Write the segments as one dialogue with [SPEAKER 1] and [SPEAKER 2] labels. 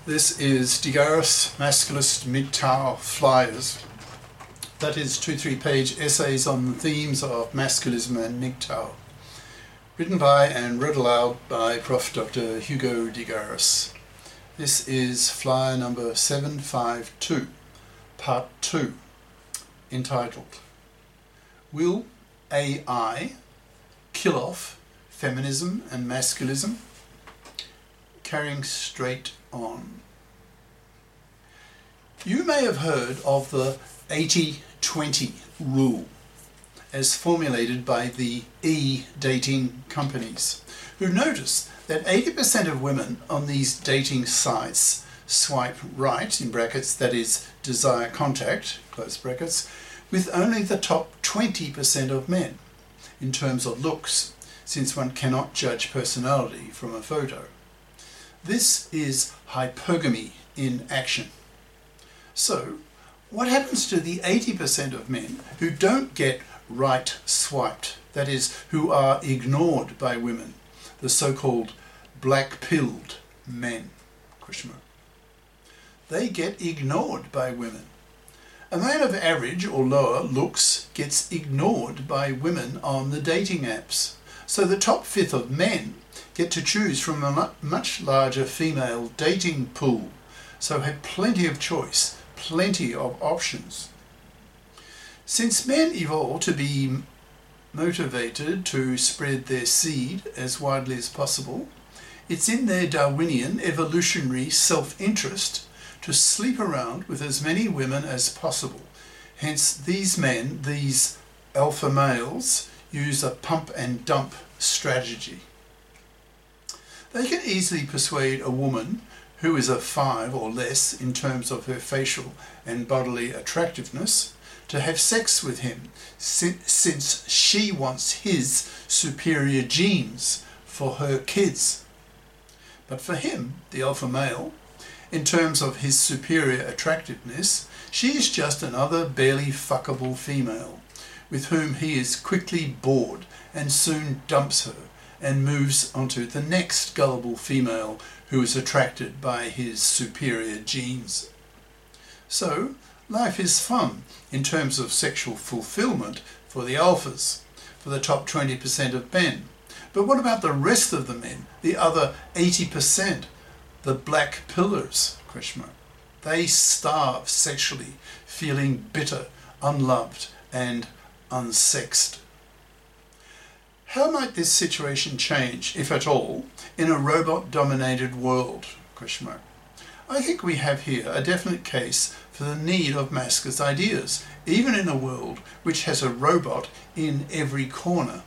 [SPEAKER 1] This is Digaris Masculist MGTOW Flyers. That is 2-3 page essays on the themes of masculism and MGTOW. Written by and read aloud by Prof. Dr. Hugo Digaris. This is flyer number 752, part 2, entitled Will AI Kill Off Feminism and Masculism? Carrying straight on. You may have heard of the 80-20 rule as formulated by the e-dating companies, who notice that 80% of women on these dating sites swipe right, in brackets, that is, desire contact, close brackets, with only the top 20% of men, in terms of looks, since one cannot judge personality from a photo. This is hypergamy in action. So, what happens to the 80% of men who don't get right swiped, that is, who are ignored by women, the so-called black-pilled men? They get ignored by women. A man of average or lower looks gets ignored by women on the dating apps. So the top fifth of men get to choose from a much larger female dating pool, so have plenty of choice, plenty of options. Since men evolved to be motivated to spread their seed as widely as possible, it's in their Darwinian evolutionary self-interest to sleep around with as many women as possible. Hence these men, these alpha males, use a pump and dump strategy. They can easily persuade a woman who is a 5 or less in terms of her facial and bodily attractiveness to have sex with him, since she wants his superior genes for her kids. But for him, the alpha male, in terms of his superior attractiveness, she is just another barely fuckable female with whom he is quickly bored and soon dumps her and moves onto the next gullible female who is attracted by his superior genes. So, life is fun in terms of sexual fulfillment for the alphas, for the top 20% of men. But what about the rest of the men, the other 80%, the black pillars? They starve sexually, feeling bitter, unloved, and unsexed. How might this situation change, if at all, in a robot-dominated world? I think we have here a definite case for the need of Masker's ideas, even in a world which has a robot in every corner.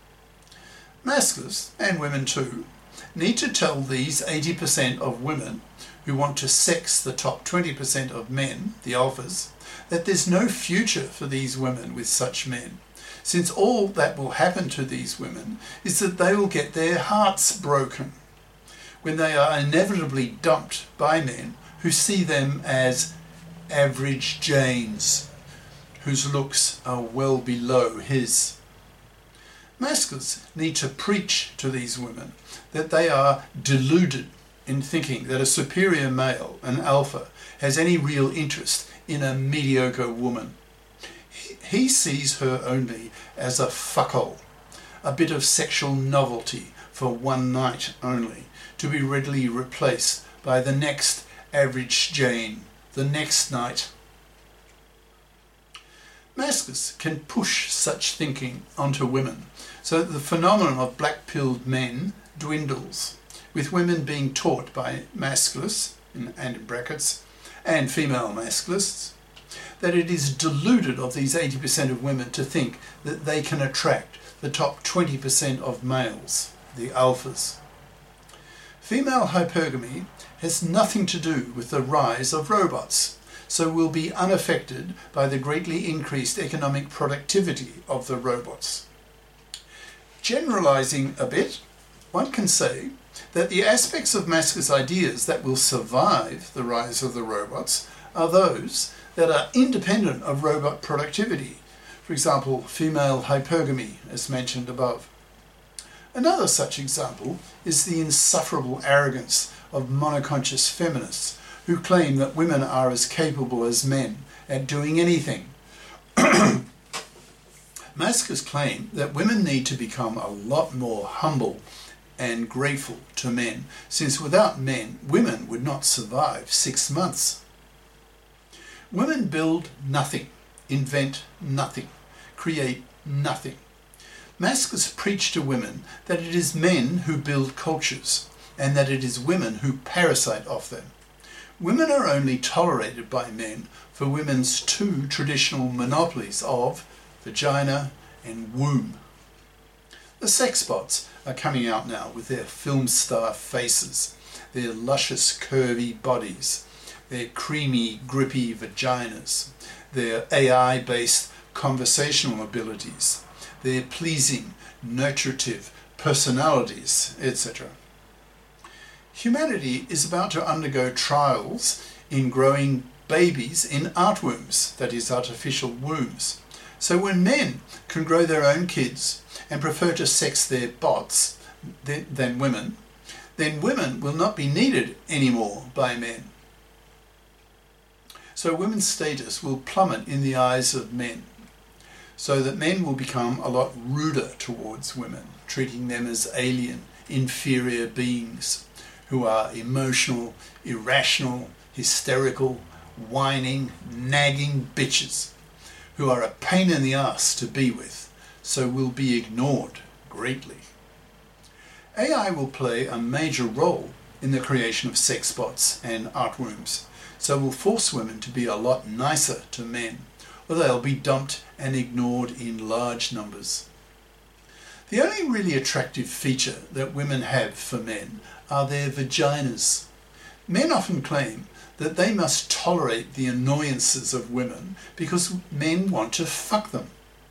[SPEAKER 1] Maskers, and women too, need to tell these 80% of women who want to sex the top 20% of men, the alphas, that there's no future for these women with such men, since all that will happen to these women is that they will get their hearts broken when they are inevitably dumped by men who see them as average Janes, whose looks are well below his. Maskers need to preach to these women that they are deluded in thinking that a superior male, an alpha, has any real interest in a mediocre woman. He sees her only as a fuckhole, a bit of sexual novelty for one night only, to be readily replaced by the next average Jane, the next night. Maskers can push such thinking onto women, so that the phenomenon of black-pilled men dwindles, with women being taught by masculists, and in brackets, and female masculists, that it is deluded of these 80% of women to think that they can attract the top 20% of males, the alphas. Female hypergamy has nothing to do with the rise of robots, so will be unaffected by the greatly increased economic productivity of the robots. Generalizing a bit, one can say that the aspects of Masker's ideas that will survive the rise of the robots are those that are independent of robot productivity, for example, female hypergamy, as mentioned above. Another such example is the insufferable arrogance of monoconscious feminists who claim that women are as capable as men at doing anything. Maskus claim that women need to become a lot more humble and grateful to men, since without men, women would not survive 6 months. Women build nothing, invent nothing, create nothing. Maskus preach to women that it is men who build cultures, and that it is women who parasite off them. Women are only tolerated by men for women's 2 traditional monopolies of vagina and womb. The sex bots are coming out now with their film star faces, their luscious curvy bodies, their creamy grippy vaginas, their AI-based conversational abilities, their pleasing, nurturative personalities, etc. Humanity is about to undergo trials in growing babies in artworms, that is, artificial wombs. So when men can grow their own kids and prefer to sex their bots than women, then women will not be needed anymore by men. So women's status will plummet in the eyes of men, so that men will become a lot ruder towards women, treating them as alien, inferior beings who are emotional, irrational, hysterical, whining, nagging bitches, who are a pain in the ass to be with, so will be ignored greatly. AI will play a major role in the creation of sex bots and artworms, so will force women to be a lot nicer to men, or they'll be dumped and ignored in large numbers. The only really attractive feature that women have for men are their vaginas. Men often claim that they must tolerate the annoyances of women because men want to fuck them.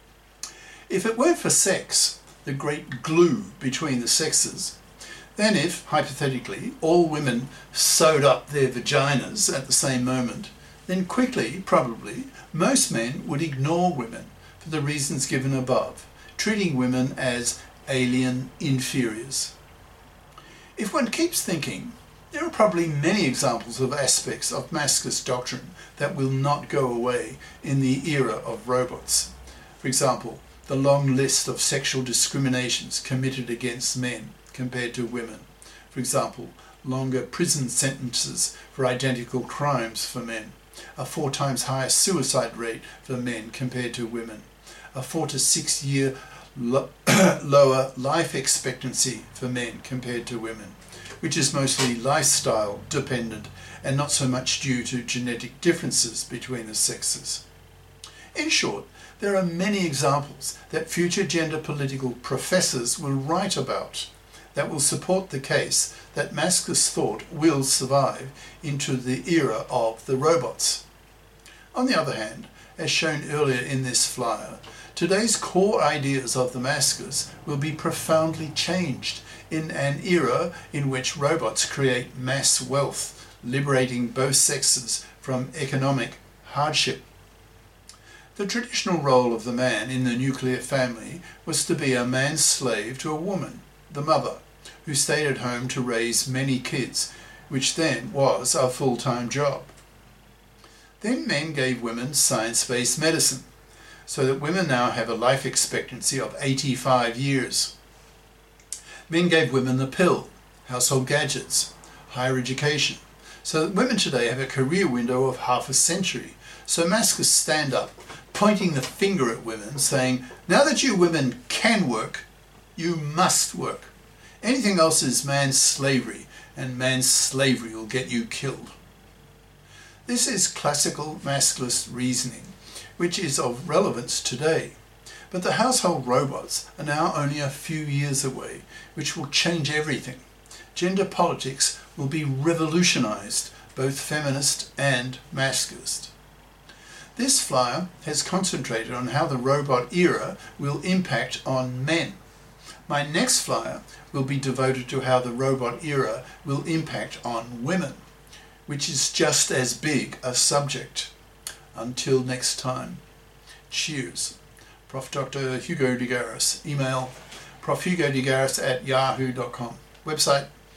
[SPEAKER 1] If it weren't for sex, the great glue between the sexes, then if, hypothetically, all women sewed up their vaginas at the same moment, then quickly, probably, most men would ignore women for the reasons given above, treating women as alien inferiors. If one keeps thinking, there are probably many examples of aspects of Maskus doctrine that will not go away in the era of robots. For example, the long list of sexual discriminations committed against men compared to women. For example, longer prison sentences for identical crimes for men, a 4 times higher suicide rate for men compared to women, a 4 to 6 year lower life expectancy for men compared to women, which is mostly lifestyle dependent and not so much due to genetic differences between the sexes. In short, there are many examples that future gender political professors will write about that will support the case that Maskus thought will survive into the era of the robots. On the other hand, as shown earlier in this flyer, today's core ideas of the Maskus will be profoundly changed in an era in which robots create mass wealth, liberating both sexes from economic hardship. The traditional role of the man in the nuclear family was to be a man's slave to a woman, the mother, who stayed at home to raise many kids, which then was a full-time job. Then men gave women science-based medicine, so that women now have a life expectancy of 85 years. Men gave women the pill, household gadgets, higher education, so that women today have a career window of half a century. So Maskus stand up, pointing the finger at women, saying, now that you women can work, you must work. Anything else is man's slavery, and man's slavery will get you killed. This is classical masculinist reasoning, which is of relevance today. But the household robots are now only a few years away, which will change everything. Gender politics will be revolutionized, both feminist and masculist. This flyer has concentrated on how the robot era will impact on men. My next flyer will be devoted to how the robot era will impact on women, which is just as big a subject. Until next time, cheers. Prof. Dr. Hugo de Garis. Email profhugodegaris@yahoo.com. Website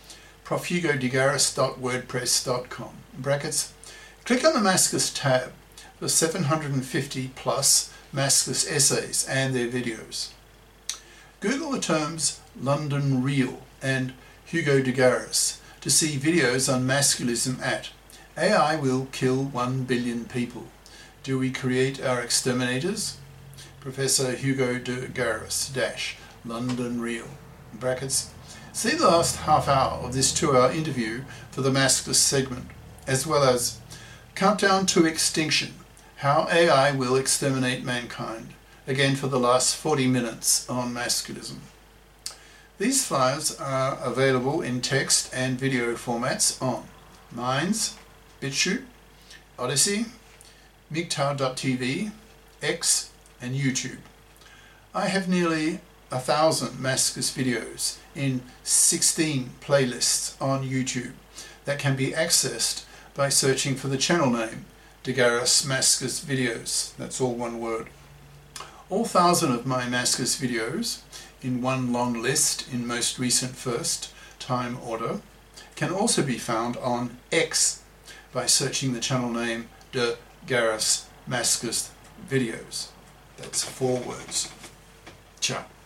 [SPEAKER 1] profhugodegaris.wordpress.com. Brackets. Click on the Maskless tab for 750 plus Maskless essays and their videos. Google the terms London Real and Hugo de Garis to see videos on masculism at AI will kill 1 billion people. Do we create our exterminators? Professor Hugo de Garis - London Real. Brackets. See the last half hour of this 2-hour interview for the Maskless segment, as well as Countdown to Extinction, How AI Will Exterminate Mankind, again for the last 40 minutes on masculism. These files are available in text and video formats on Minds, BitChute, Odyssey, MGTOW.tv, X and YouTube. I have nearly 1,000 Maskless videos in 16 playlists on YouTube that can be accessed by searching for the channel name De Garis Maskless Videos. That's all one word. All 1,000 of my Maskless videos in one long list in most recent first time order can also be found on X by searching the channel name De Garis Maskless Videos. That's 4 words. Ciao.